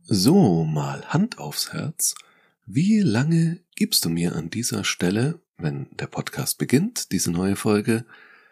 So, mal Hand aufs Herz. Wie lange gibst du mir an dieser Stelle, wenn der Podcast beginnt, diese neue Folge,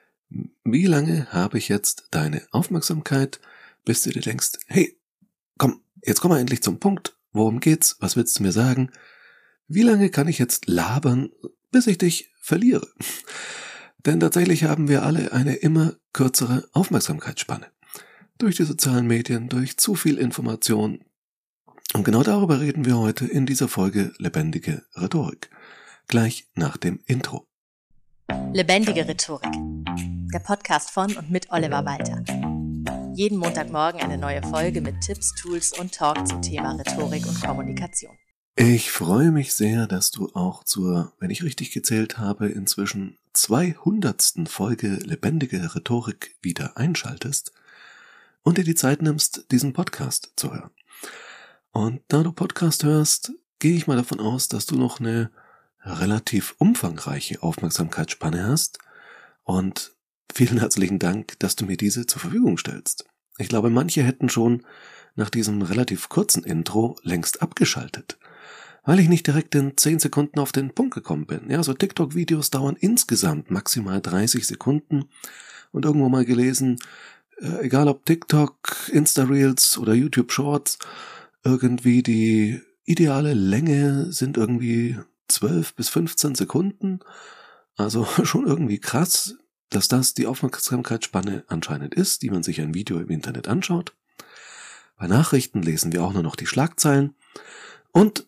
wie lange habe ich jetzt deine Aufmerksamkeit, bis du dir denkst, hey, komm, jetzt komm mal endlich zum Punkt. Worum geht's? Was willst du mir sagen? Wie lange kann ich jetzt labern, bis ich dich verliere? Denn tatsächlich haben wir alle eine immer kürzere Aufmerksamkeitsspanne. Durch die sozialen Medien, durch zu viel Information. Und genau darüber reden wir heute in dieser Folge Lebendige Rhetorik. Gleich nach dem Intro. Lebendige Rhetorik. Der Podcast von und mit Oliver Walter. Jeden Montagmorgen eine neue Folge mit Tipps, Tools und Talk zum Thema Rhetorik und Kommunikation. Ich freue mich sehr, dass du auch zur, wenn ich richtig gezählt habe, inzwischen 200. Folge Lebendige Rhetorik wieder einschaltest und dir die Zeit nimmst, diesen Podcast zu hören. Und da du Podcast hörst, gehe ich mal davon aus, dass du noch eine relativ umfangreiche Aufmerksamkeitsspanne hast und vielen herzlichen Dank, dass du mir diese zur Verfügung stellst. Ich glaube, manche hätten schon nach diesem relativ kurzen Intro längst abgeschaltet, weil ich nicht direkt in 10 Sekunden auf den Punkt gekommen bin. Ja, so TikTok-Videos dauern insgesamt maximal 30 Sekunden und irgendwo mal gelesen, egal ob TikTok, Insta-Reels oder YouTube Shorts, irgendwie die ideale Länge sind irgendwie 12 bis 15 Sekunden. Also schon irgendwie krass, dass das die Aufmerksamkeitsspanne anscheinend ist, die man sich ein Video im Internet anschaut. Bei Nachrichten lesen wir auch nur noch die Schlagzeilen. Und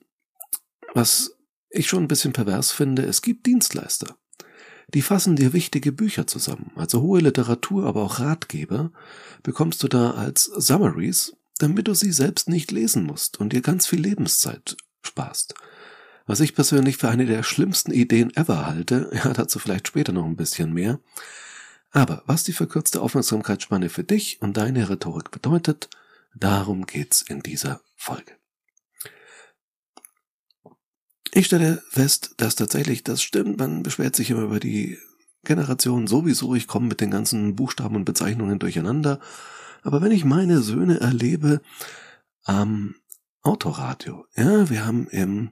was ich schon ein bisschen pervers finde, es gibt Dienstleister. Die fassen dir wichtige Bücher zusammen, also hohe Literatur, aber auch Ratgeber, bekommst du da als Summaries, damit du sie selbst nicht lesen musst und dir ganz viel Lebenszeit sparst. Was ich persönlich für eine der schlimmsten Ideen ever halte, ja, dazu vielleicht später noch ein bisschen mehr. Aber was die verkürzte Aufmerksamkeitsspanne für dich und deine Rhetorik bedeutet, darum geht's in dieser Folge. Ich stelle fest, dass tatsächlich das stimmt. Man beschwert sich immer über die Generation sowieso. Ich komme mit den ganzen Buchstaben und Bezeichnungen durcheinander. Aber wenn ich meine Söhne erlebe am Autoradio, ja, wir haben im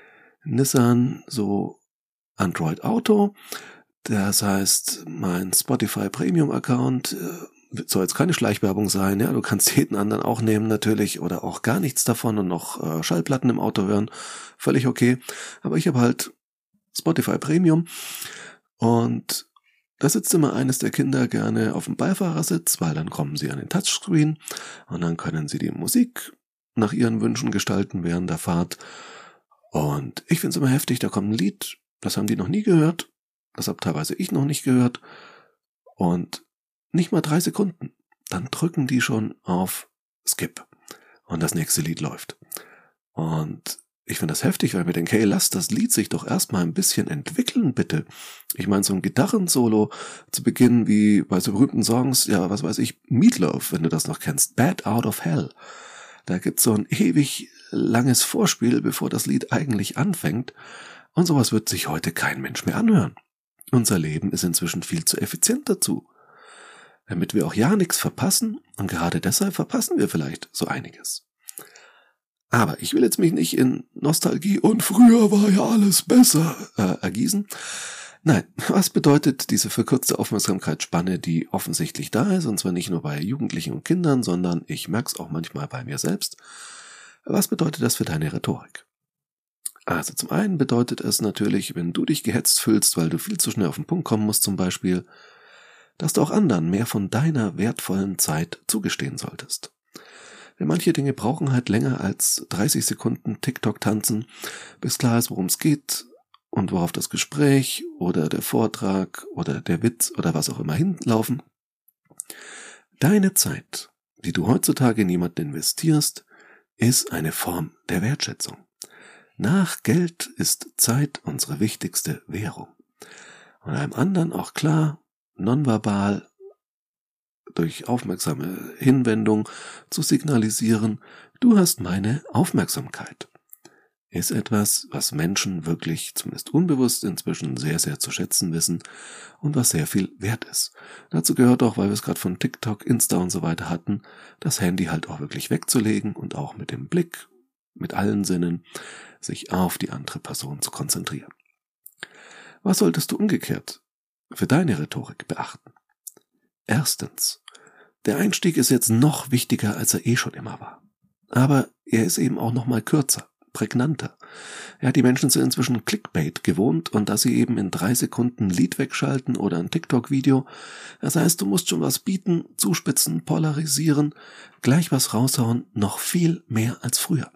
Nissan so Android Auto, das heißt, mein Spotify Premium Account soll jetzt keine Schleichwerbung sein, ja, du kannst jeden anderen auch nehmen natürlich oder auch gar nichts davon und noch Schallplatten im Auto hören, völlig okay, aber ich habe halt Spotify Premium und da sitzt immer eines der Kinder gerne auf dem Beifahrersitz, weil dann kommen sie an den Touchscreen und dann können sie die Musik nach ihren Wünschen gestalten während der Fahrt. Und ich finde es immer heftig, da kommt ein Lied, das haben die noch nie gehört, das habe teilweise ich noch nicht gehört und nicht mal 3 Sekunden, dann drücken die schon auf Skip und das nächste Lied läuft. Und ich finde das heftig, weil ich mir denke, hey, lass das Lied sich doch erstmal ein bisschen entwickeln, bitte. Ich meine, so ein Gitarrensolo zu Beginn wie bei so berühmten Songs, ja, was weiß ich, Meatloaf, wenn du das noch kennst, Bad Out of Hell. Da gibt's so ein ewig langes Vorspiel, bevor das Lied eigentlich anfängt. Und sowas wird sich heute kein Mensch mehr anhören. Unser Leben ist inzwischen viel zu effizient dazu. Damit wir auch ja nichts verpassen, und gerade deshalb verpassen wir vielleicht so einiges. Aber ich will jetzt mich nicht in Nostalgie und früher war ja alles besser ergießen. Nein, was bedeutet diese verkürzte Aufmerksamkeitsspanne, die offensichtlich da ist, und zwar nicht nur bei Jugendlichen und Kindern, sondern ich merke es auch manchmal bei mir selbst. Was bedeutet das für deine Rhetorik? Also zum einen bedeutet es natürlich, wenn du dich gehetzt fühlst, weil du viel zu schnell auf den Punkt kommen musst zum Beispiel, dass du auch anderen mehr von deiner wertvollen Zeit zugestehen solltest. Denn manche Dinge brauchen halt länger als 30 Sekunden TikTok tanzen, bis klar ist, worum es geht und worauf das Gespräch oder der Vortrag oder der Witz oder was auch immer hinlaufen. Deine Zeit, die du heutzutage in jemanden investierst, ist eine Form der Wertschätzung. Nach Geld ist Zeit unsere wichtigste Währung. Und einem anderen auch klar, nonverbal, durch aufmerksame Hinwendung zu signalisieren, du hast meine Aufmerksamkeit. ist etwas, was Menschen wirklich, zumindest unbewusst inzwischen, sehr, sehr zu schätzen wissen und was sehr viel wert ist. Dazu gehört auch, weil wir es gerade von TikTok, Insta und so weiter hatten, das Handy halt auch wirklich wegzulegen und auch mit dem Blick, mit allen Sinnen, sich auf die andere Person zu konzentrieren. Was solltest du umgekehrt für deine Rhetorik beachten? Erstens, der Einstieg ist jetzt noch wichtiger, als er schon immer war. Aber er ist eben auch noch mal kürzer, prägnanter. Ja, die Menschen sind inzwischen Clickbait gewohnt und dass sie eben in 3 Sekunden ein Lied wegschalten oder ein TikTok-Video. Das heißt, du musst schon was bieten, zuspitzen, polarisieren, gleich was raushauen, noch viel mehr als früher.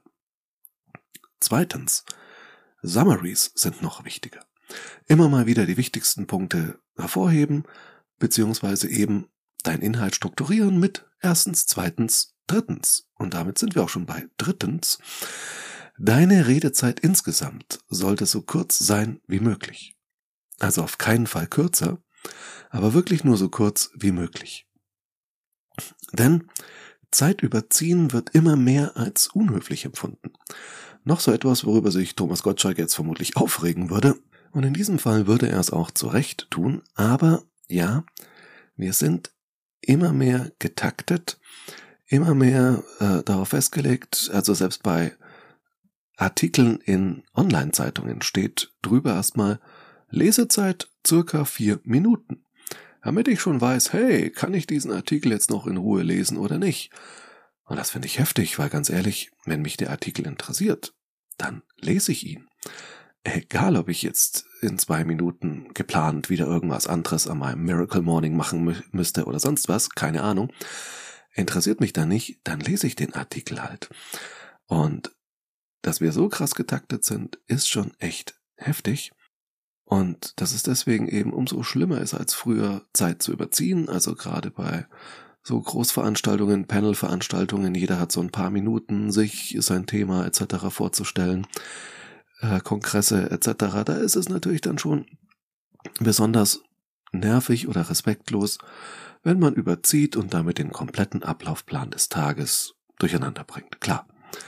Zweitens, Summaries sind noch wichtiger. Immer mal wieder die wichtigsten Punkte hervorheben, beziehungsweise eben deinen Inhalt strukturieren mit erstens, zweitens, drittens. Und damit sind wir auch schon bei drittens. Deine Redezeit insgesamt sollte so kurz sein wie möglich. Also auf keinen Fall kürzer, aber wirklich nur so kurz wie möglich. Denn Zeit überziehen wird immer mehr als unhöflich empfunden. Noch so etwas, worüber sich Thomas Gottschalk jetzt vermutlich aufregen würde. Und in diesem Fall würde er es auch zu Recht tun. Aber ja, wir sind immer mehr getaktet, immer mehr darauf festgelegt. Also selbst bei Artikeln in Online-Zeitungen steht drüber erstmal Lesezeit circa 4 Minuten. Damit ich schon weiß, hey, kann ich diesen Artikel jetzt noch in Ruhe lesen oder nicht? Und das finde ich heftig, weil ganz ehrlich, wenn mich der Artikel interessiert, dann lese ich ihn. Egal, ob ich jetzt in 2 Minuten geplant wieder irgendwas anderes an meinem Miracle Morning machen müsste oder sonst was, keine Ahnung. Interessiert mich dann nicht, dann lese ich den Artikel halt. Und dass wir so krass getaktet sind, ist schon echt heftig. Und dass es deswegen eben umso schlimmer ist, als früher Zeit zu überziehen. Also gerade bei so Großveranstaltungen, Panelveranstaltungen, jeder hat so ein paar Minuten, sich sein Thema etc. vorzustellen, Kongresse etc. Da ist es natürlich dann schon besonders nervig oder respektlos, wenn man überzieht und damit den kompletten Ablaufplan des Tages durcheinander bringt. Klar.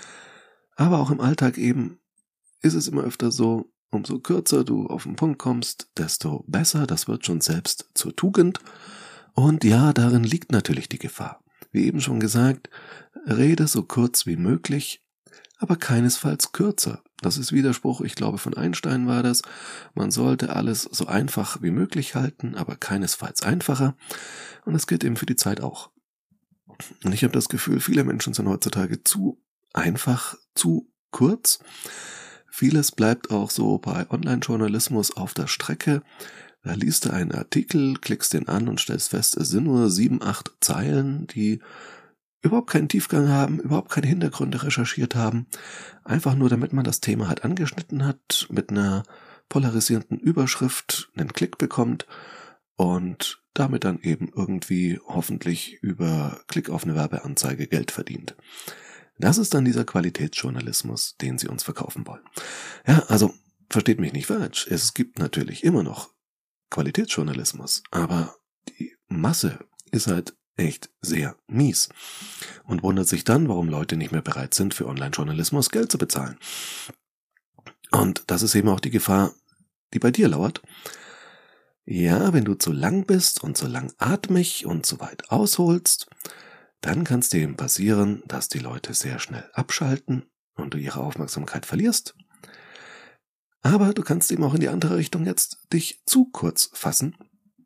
Aber auch im Alltag eben ist es immer öfter so, umso kürzer du auf den Punkt kommst, desto besser. Das wird schon selbst zur Tugend. Und ja, darin liegt natürlich die Gefahr. Wie eben schon gesagt, rede so kurz wie möglich, aber keinesfalls kürzer. Das ist Widerspruch, ich glaube von Einstein war das. Man sollte alles so einfach wie möglich halten, aber keinesfalls einfacher. Und das gilt eben für die Zeit auch. Und ich habe das Gefühl, viele Menschen sind heutzutage zu einfach, zu kurz. Vieles bleibt auch so bei Online-Journalismus auf der Strecke. Da liest du einen Artikel, klickst den an und stellst fest, es sind nur 7, 8 Zeilen, die überhaupt keinen Tiefgang haben, überhaupt keine Hintergründe recherchiert haben. Einfach nur, damit man das Thema halt angeschnitten hat, mit einer polarisierenden Überschrift einen Klick bekommt und damit dann eben irgendwie hoffentlich über Klick auf eine Werbeanzeige Geld verdient. Das ist dann dieser Qualitätsjournalismus, den sie uns verkaufen wollen. Ja, also versteht mich nicht falsch. Es gibt natürlich immer noch Qualitätsjournalismus, aber die Masse ist halt echt sehr mies und wundert sich dann, warum Leute nicht mehr bereit sind, für Online-Journalismus Geld zu bezahlen. Und das ist eben auch die Gefahr, die bei dir lauert. Ja, wenn du zu lang bist und zu langatmig und zu weit ausholst, dann kann es dir eben passieren, dass die Leute sehr schnell abschalten und du ihre Aufmerksamkeit verlierst. Aber du kannst eben auch in die andere Richtung jetzt dich zu kurz fassen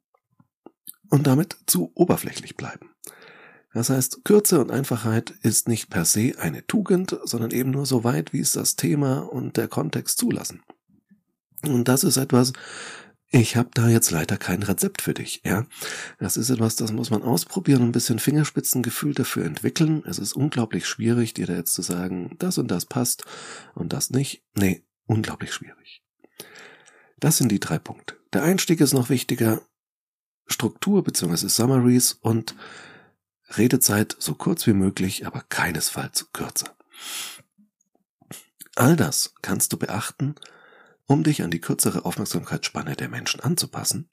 und damit zu oberflächlich bleiben. Das heißt, Kürze und Einfachheit ist nicht per se eine Tugend, sondern eben nur so weit, wie es das Thema und der Kontext zulassen. Und das ist etwas, ich habe da jetzt leider kein Rezept für dich. Ja, das ist etwas, das muss man ausprobieren und ein bisschen Fingerspitzengefühl dafür entwickeln. Es ist unglaublich schwierig, dir da jetzt zu sagen, das und das passt und das nicht. Nee, unglaublich schwierig. Das sind die 3 Punkte. Der Einstieg ist noch wichtiger. Struktur bzw. Summaries und Redezeit so kurz wie möglich, aber keinesfalls kürzer. All das kannst du beachten, um dich an die kürzere Aufmerksamkeitsspanne der Menschen anzupassen.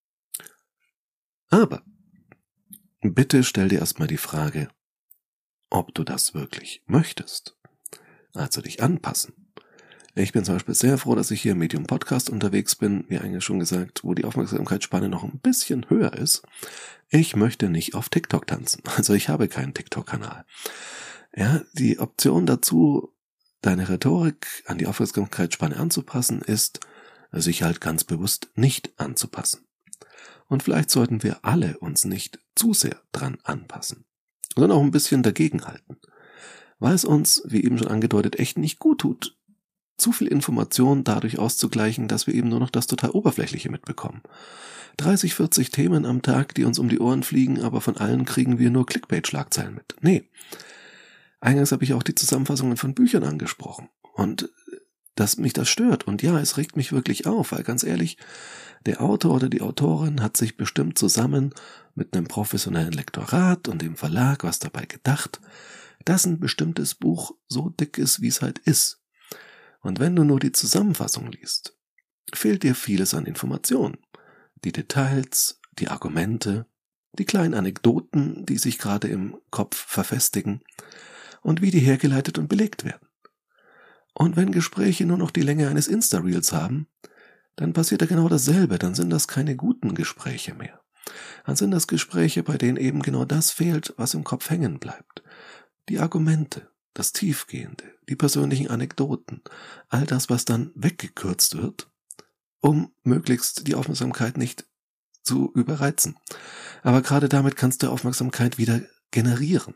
Aber bitte stell dir erstmal die Frage, ob du das wirklich möchtest. Also dich anpassen. Ich bin zum Beispiel sehr froh, dass ich hier im Medium Podcast unterwegs bin, wie eigentlich schon gesagt, wo die Aufmerksamkeitsspanne noch ein bisschen höher ist. Ich möchte nicht auf TikTok tanzen, also ich habe keinen TikTok-Kanal. Ja, die Option dazu, deine Rhetorik an die Aufmerksamkeitsspanne anzupassen, ist, sich halt ganz bewusst nicht anzupassen. Und vielleicht sollten wir alle uns nicht zu sehr dran anpassen, sondern auch ein bisschen dagegenhalten, weil es uns, wie eben schon angedeutet, echt nicht gut tut, zu viel Information dadurch auszugleichen, dass wir eben nur noch das total Oberflächliche mitbekommen. 30, 40 Themen am Tag, die uns um die Ohren fliegen, aber von allen kriegen wir nur Clickbait-Schlagzeilen mit. Nee. Eingangs habe ich auch die Zusammenfassungen von Büchern angesprochen und dass mich das stört. Und ja, es regt mich wirklich auf, weil ganz ehrlich, der Autor oder die Autorin hat sich bestimmt zusammen mit einem professionellen Lektorat und dem Verlag was dabei gedacht, dass ein bestimmtes Buch so dick ist, wie es halt ist. Und wenn du nur die Zusammenfassung liest, fehlt dir vieles an Informationen. Die Details, die Argumente, die kleinen Anekdoten, die sich gerade im Kopf verfestigen und wie die hergeleitet und belegt werden. Und wenn Gespräche nur noch die Länge eines Insta-Reels haben, dann passiert ja genau dasselbe, dann sind das keine guten Gespräche mehr. Dann sind das Gespräche, bei denen eben genau das fehlt, was im Kopf hängen bleibt. Die Argumente, das Tiefgehende, die persönlichen Anekdoten, all das, was dann weggekürzt wird, um möglichst die Aufmerksamkeit nicht zu überreizen. Aber gerade damit kannst du Aufmerksamkeit wieder generieren.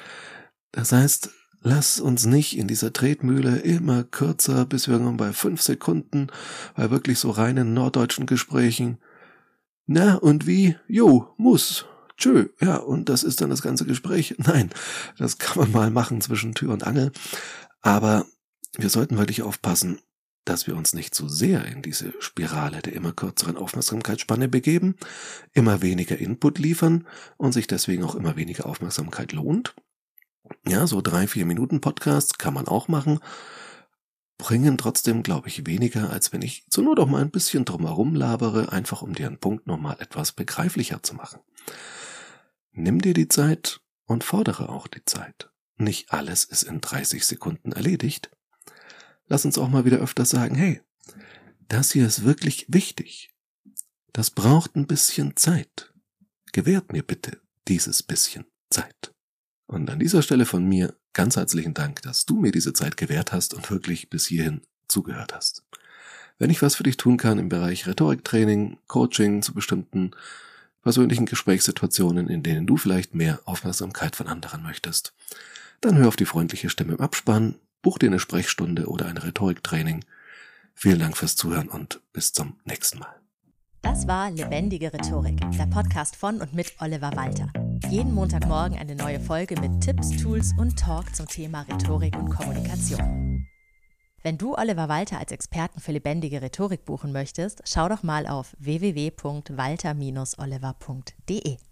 Das heißt, lass uns nicht in dieser Tretmühle immer kürzer, bis wir irgendwann bei 5 Sekunden, bei wirklich so reinen norddeutschen Gesprächen, na und wie? Jo, muss. Tschö, ja, und das ist dann das ganze Gespräch. Nein, das kann man mal machen zwischen Tür und Angel. Aber wir sollten wirklich aufpassen, dass wir uns nicht zu sehr in diese Spirale der immer kürzeren Aufmerksamkeitsspanne begeben, immer weniger Input liefern und sich deswegen auch immer weniger Aufmerksamkeit lohnt. Ja, so 3-4 Minuten Podcasts kann man auch machen, bringen trotzdem, glaube ich, weniger, als wenn ich zur Not auch mal ein bisschen drumherum labere, einfach um dir einen Punkt nochmal etwas begreiflicher zu machen. Nimm dir die Zeit und fordere auch die Zeit. Nicht alles ist in 30 Sekunden erledigt. Lass uns auch mal wieder öfter sagen, hey, das hier ist wirklich wichtig. Das braucht ein bisschen Zeit. Gewährt mir bitte dieses bisschen Zeit. Und an dieser Stelle von mir ganz herzlichen Dank, dass du mir diese Zeit gewährt hast und wirklich bis hierhin zugehört hast. Wenn ich was für dich tun kann im Bereich Rhetoriktraining, Coaching zu bestimmten persönlichen Gesprächssituationen, in denen du vielleicht mehr Aufmerksamkeit von anderen möchtest, dann hör auf die freundliche Stimme im Abspann, buch dir eine Sprechstunde oder ein Rhetoriktraining. Vielen Dank fürs Zuhören und bis zum nächsten Mal. Das war Lebendige Rhetorik, der Podcast von und mit Oliver Walter. Jeden Montagmorgen eine neue Folge mit Tipps, Tools und Talk zum Thema Rhetorik und Kommunikation. Wenn du Oliver Walter als Experten für lebendige Rhetorik buchen möchtest, schau doch mal auf www.walter-oliver.de.